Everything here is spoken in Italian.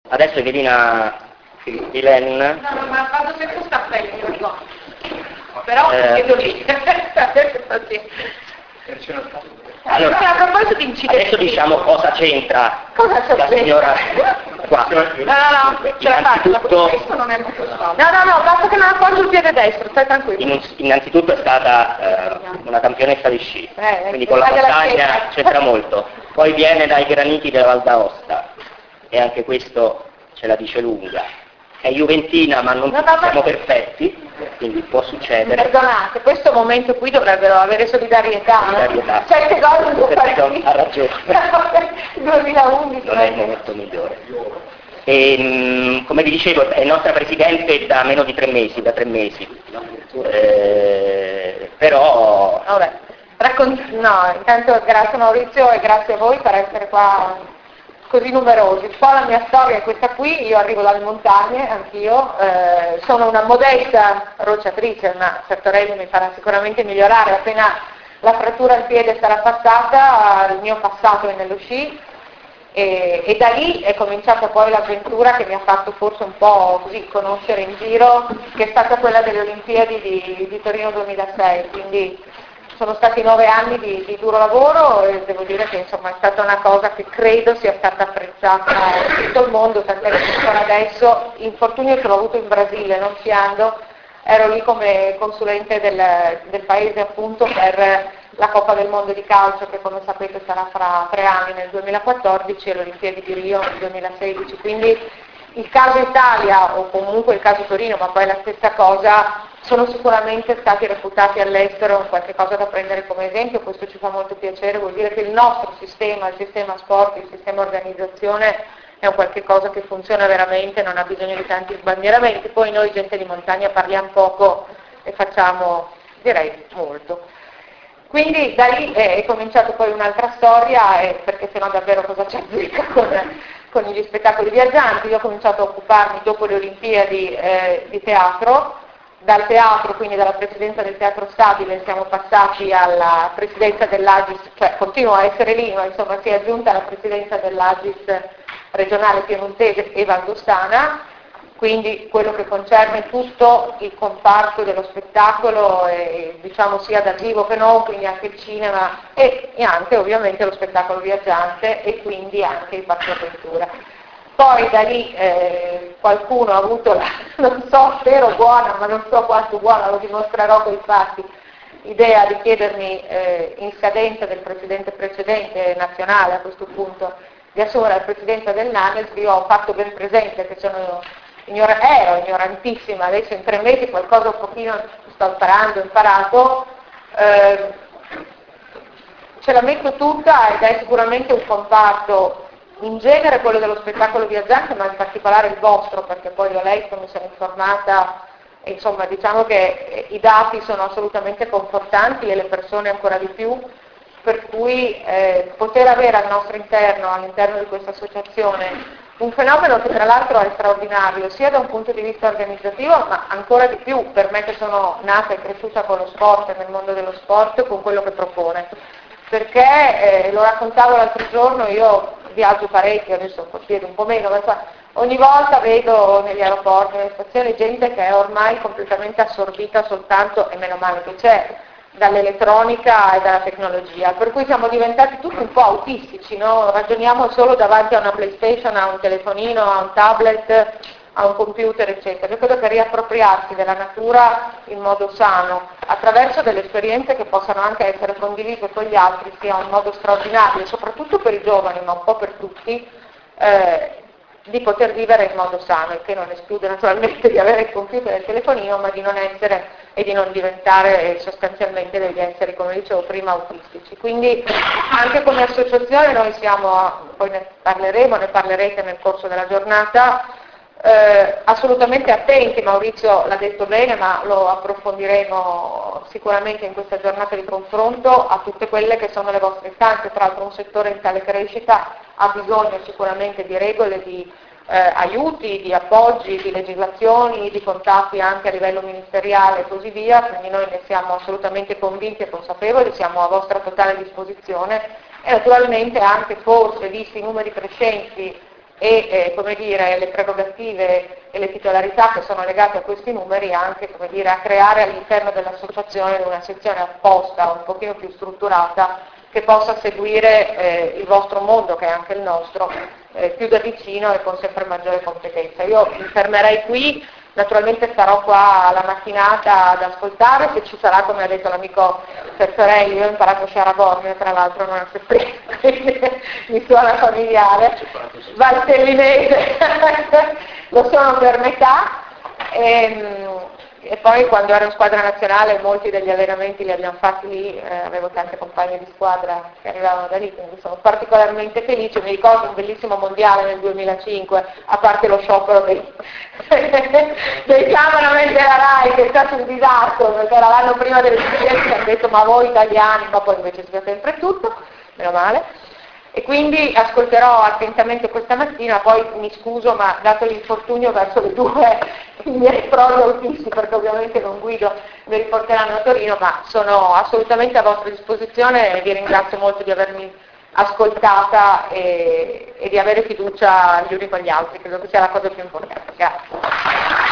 Adesso Evelina Ilen. No, ma vado per questo appello, io dico. Però chiedo lì. Allora, a proposito di incidenti. adesso diciamo cosa c'entra la signora qua. No, ce la faccio. Questo non è molto scomodo. No, basta che non appoggio il piede destro, stai tranquillo. Innanzitutto è stata una campionessa di sci, quindi con la montagna c'entra molto. Poi viene dai graniti della Val d'Aosta e anche questo ce la dice lunga. È juventina ma non siamo perfetti, quindi può succedere. Perdonate, questo momento qui dovrebbero avere solidarietà. Certe cose non può fare. Ha ragione. 2011 non è il momento migliore. E, come vi dicevo, è nostra Presidente da meno di 3 mesi, da 3 mesi. Però... Vabbè. No, intanto grazie Maurizio e grazie a voi per essere qua così numerosi. Un po' la mia storia è questa qui, io arrivo dalle montagne, anch'io, sono una modesta rocciatrice, ma Sartorelli mi farà sicuramente migliorare, appena la frattura al piede sarà passata, il mio passato è nello sci, e da lì è cominciata poi l'avventura che mi ha fatto forse un po' così conoscere in giro, che è stata quella delle Olimpiadi di Torino 2006, quindi sono stati 9 anni di duro lavoro e devo dire che insomma è stata una cosa che credo sia stata apprezzata in tutto il mondo, tant'è che ancora adesso, infortunio che l'ho avuto in Brasile, non sciando, ero lì come consulente del paese appunto per la Coppa del Mondo di calcio che come sapete sarà fra 3 anni nel 2014 e le Olimpiadi di Rio nel 2016, quindi il caso Italia o comunque il caso Torino, ma poi è la stessa cosa, sono sicuramente stati reputati all'estero qualche cosa da prendere come esempio, questo ci fa molto piacere, vuol dire che il nostro sistema, il sistema sport, il sistema organizzazione è un qualche cosa che funziona veramente, non ha bisogno di tanti sbandieramenti, poi noi gente di montagna parliamo poco e facciamo direi molto. Quindi da lì è cominciata poi un'altra storia, perché sennò davvero cosa c'è con gli spettacoli viaggianti. Io ho cominciato a occuparmi dopo le Olimpiadi di teatro, dal teatro, quindi dalla presidenza del Teatro Stabile, siamo passati alla presidenza dell'Agis, cioè continuo a essere lì, ma insomma si è aggiunta alla presidenza dell'Agis regionale piemontese e valdostana, quindi quello che concerne tutto il comparto dello spettacolo, diciamo sia dal vivo che no, quindi anche il cinema e anche ovviamente lo spettacolo viaggiante e quindi anche il parco avventura. Poi da lì qualcuno ha avuto la, non so, spero buona, ma non so quanto buona, lo dimostrerò con i fatti, idea di chiedermi in scadenza del presidente precedente nazionale a questo punto di assumere la presidenza del NANES. Io ho fatto ben presente che ero ignorantissima, adesso in 3 mesi qualcosa un pochino sto imparato, ce la metto tutta ed è sicuramente un comparto, in genere quello dello spettacolo viaggiante, ma in particolare il vostro, perché poi l'ho letto, mi sono informata, e insomma diciamo che i dati sono assolutamente confortanti e le persone ancora di più, per cui poter avere al nostro interno, all'interno di questa associazione, un fenomeno che tra l'altro è straordinario, sia da un punto di vista organizzativo, ma ancora di più per me che sono nata e cresciuta con lo sport e nel mondo dello sport, con quello che propone. Perché, lo raccontavo l'altro giorno, io viaggio parecchio, adesso possiedo un po' meno, ma ogni volta vedo negli aeroporti, nelle stazioni, gente che è ormai completamente assorbita soltanto, e meno male che c'è, dall'elettronica e dalla tecnologia, per cui siamo diventati tutti un po' autistici, no? Ragioniamo solo davanti a una PlayStation, a un telefonino, a un tablet, a un computer, eccetera. Io credo che riappropriarsi della natura in modo sano, attraverso delle esperienze che possano anche essere condivise con gli altri, sia un modo straordinario, soprattutto per i giovani, ma un po' per tutti, di poter vivere in modo sano, il che non esclude naturalmente di avere il computer e il telefonino, ma di non essere e di non diventare sostanzialmente degli esseri, come dicevo prima, autistici. Quindi anche come associazione noi siamo, poi ne parlerete nel corso della giornata, assolutamente attenti, Maurizio l'ha detto bene, ma lo approfondiremo sicuramente in questa giornata di confronto, a tutte quelle che sono le vostre istanze. Tra l'altro un settore in tale crescita ha bisogno sicuramente di regole, di aiuti, di appoggi, di legislazioni, di contatti anche a livello ministeriale e così via, quindi noi ne siamo assolutamente convinti e consapevoli, siamo a vostra totale disposizione e naturalmente anche forse, visti i numeri crescenti e come dire, le prerogative e le titolarità che sono legate a questi numeri, anche come dire, a creare all'interno dell'associazione una sezione apposta, un pochino più strutturata, che possa seguire il vostro mondo, che è anche il nostro, più da vicino e con sempre maggiore competenza. Io mi fermerei qui, naturalmente starò qua la mattinata ad ascoltare, se ci sarà, come ha detto l'amico Pezzarelli, io ho imparato Sciarabornio, tra l'altro non a prima, quindi mi suona familiare, valtellinese, lo sono per metà, e poi quando ero in squadra nazionale molti degli allenamenti li abbiamo fatti lì, avevo tante compagne di squadra che arrivavano da lì, quindi sono particolarmente felice. Mi ricordo un bellissimo mondiale nel 2005, a parte lo sciopero dei cameraman della RAI, che è stato un disastro, perché era l'anno prima delle Olimpiadi, hanno detto ma voi italiani, ma poi invece si fa sempre tutto, meno male. E quindi ascolterò attentamente questa mattina, poi mi scuso, ma dato l'infortunio verso le 2 i miei prologisti, perché ovviamente non guido, mi riporteranno a Torino, ma sono assolutamente a vostra disposizione e vi ringrazio molto di avermi ascoltata e di avere fiducia gli uni con gli altri, credo che sia la cosa più importante. Grazie.